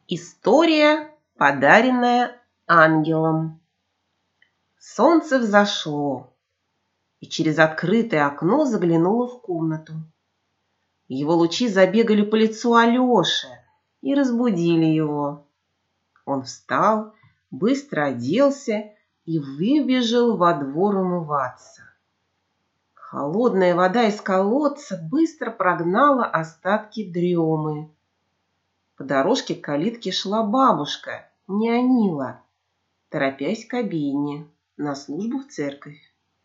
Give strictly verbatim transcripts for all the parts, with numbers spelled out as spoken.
История, подаренная ангелом. Солнце взошло, и через открытое окно заглянуло в комнату. Его лучи забегали по лицу Алёши и разбудили его. Он встал, быстро оделся и выбежал во двор умываться. Холодная вода из колодца быстро прогнала остатки дремы. По дорожке к калитке шла бабушка, Нянила, торопясь к обедне на службу в церковь.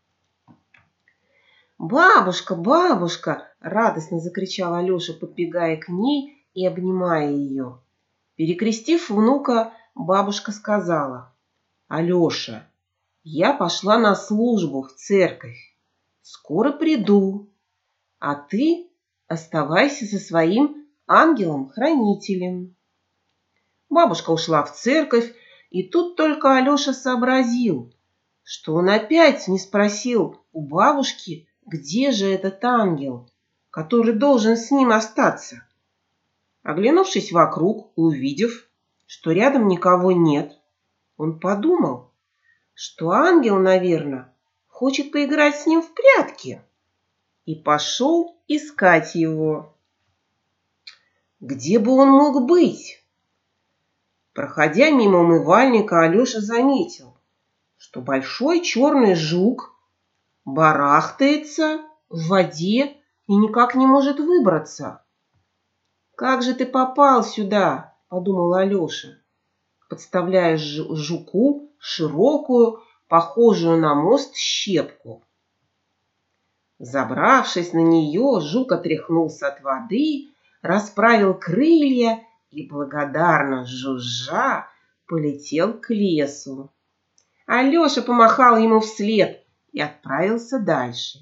«Бабушка, бабушка!» — радостно закричал Алёша, подбегая к ней и обнимая ее. Перекрестив внука, бабушка сказала: «Алёша, я пошла на службу в церковь. Скоро приду, а ты оставайся со своим ангелом-хранителем». Бабушка ушла в церковь, и тут только Алёша сообразил, что он опять не спросил у бабушки, где же этот ангел, который должен с ним остаться. Оглянувшись вокруг, увидев, что рядом никого нет, он подумал, что ангел, наверное, хочет поиграть с ним в прятки, и пошел искать его. Где бы он мог быть? Проходя мимо умывальника, Алёша заметил, что большой черный жук барахтается в воде и никак не может выбраться. «Как же ты попал сюда?» — подумал Алёша, подставляя жуку широкую, похожую на мост, щепку. Забравшись на нее, жук отряхнулся от воды, расправил крылья и, благодарно жужжа, полетел к лесу. Алёша помахал ему вслед и отправился дальше.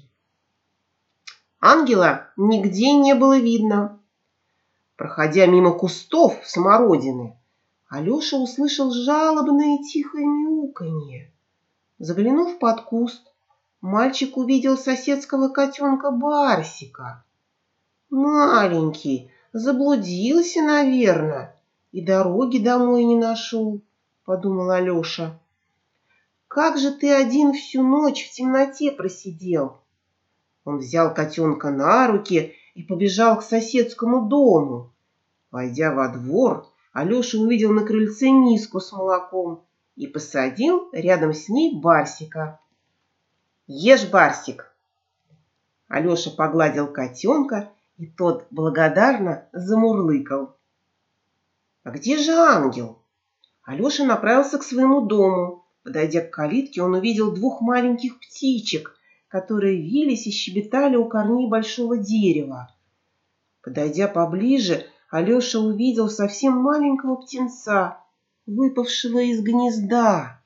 Ангела нигде не было видно. Проходя мимо кустов смородины, Алёша услышал жалобное тихое мяуканье. Заглянув под куст, мальчик увидел соседского котенка Барсика. «Маленький, заблудился, наверное, и дороги домой не нашел», — подумал Алёша. «Как же ты один всю ночь в темноте просидел?» Он взял котенка на руки и побежал к соседскому дому. Войдя во двор, Алёша увидел на крыльце миску с молоком и посадил рядом с ней Барсика. «Ешь, Барсик!» Алёша погладил котенка, и тот благодарно замурлыкал. «А где же ангел?» Алёша направился к своему дому. Подойдя к калитке, он увидел двух маленьких птичек, которые вились и щебетали у корней большого дерева. Подойдя поближе, Алёша увидел совсем маленького птенца, выпавшего из гнезда.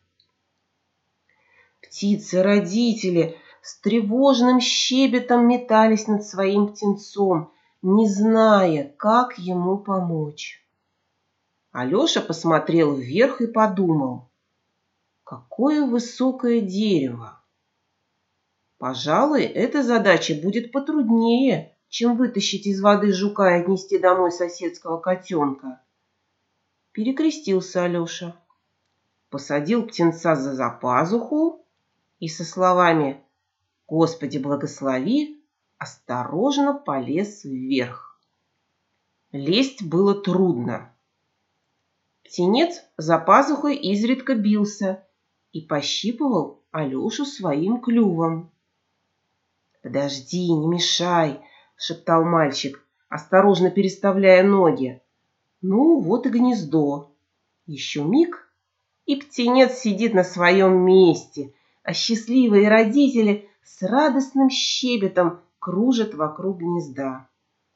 Птицы-родители с тревожным щебетом метались над своим птенцом, не зная, как ему помочь. Алёша посмотрел вверх и подумал: какое высокое дерево! Пожалуй, эта задача будет потруднее, чем вытащить из воды жука и отнести домой соседского котенка. Перекрестился Алёша, посадил птенца за пазуху и со словами «Господи, благослови!» осторожно полез вверх. Лезть было трудно. Птенец за пазухой изредка бился и пощипывал Алёшу своим клювом. «Подожди, не мешай!» — шептал мальчик, осторожно переставляя ноги. Ну, вот и гнездо. Еще миг, и птенец сидит на своем месте, а счастливые родители с радостным щебетом кружат вокруг гнезда.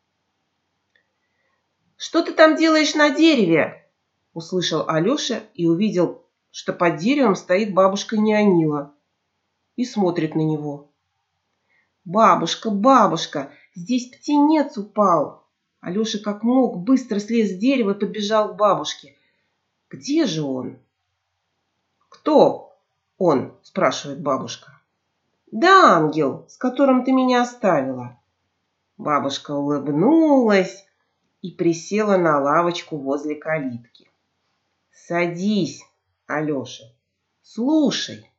«Что ты там делаешь на дереве?» — услышал Алёша и увидел, что под деревом стоит бабушка Нянила и смотрит на него. «Бабушка, бабушка, здесь птенец упал!» Алёша как мог быстро слез с дерева и подбежал к бабушке. «Где же он?» «Кто он?» — спрашивает бабушка. «Да ангел, с которым ты меня оставила». Бабушка улыбнулась и присела на лавочку возле калитки. Садись, Алеша, слушай.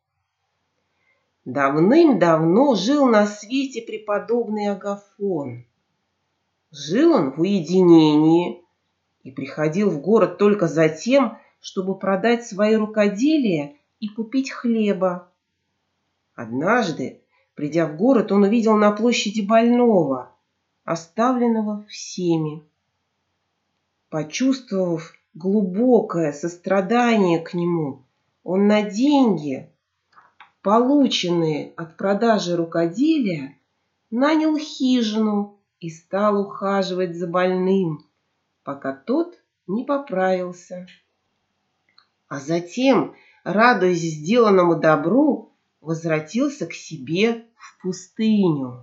Давным-давно жил на свете преподобный Агафон. Жил он в уединении и приходил в город только за тем, чтобы продать свои рукоделия и купить хлеба. Однажды, придя в город, он увидел на площади больного, оставленного всеми. Почувствовав глубокое сострадание к нему, он на деньги, полученные от продажи рукоделия, нанял хижину и стал ухаживать за больным, пока тот не поправился. А затем, радуясь сделанному добру, возвратился к себе в пустыню.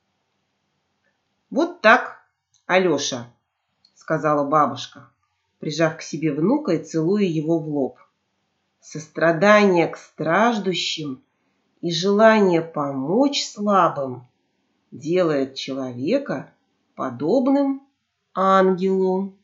«Вот так, Алеша», — сказала бабушка, прижав к себе внука и целуя его в лоб. «Сострадание к страждущим и желание помочь слабым делает человека подобным ангелу».